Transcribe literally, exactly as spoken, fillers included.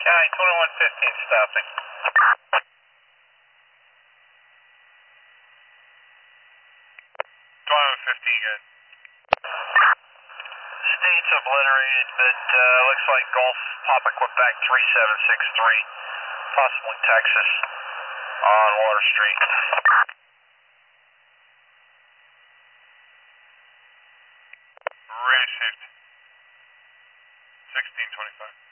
Alright, twenty-one fifteen stopping. twenty-one fifteen, good. State's obliterated, but uh, looks like Gulf Papa Quebec three seven six three, possibly Texas, on Water Street. Radius sixteen twenty-five.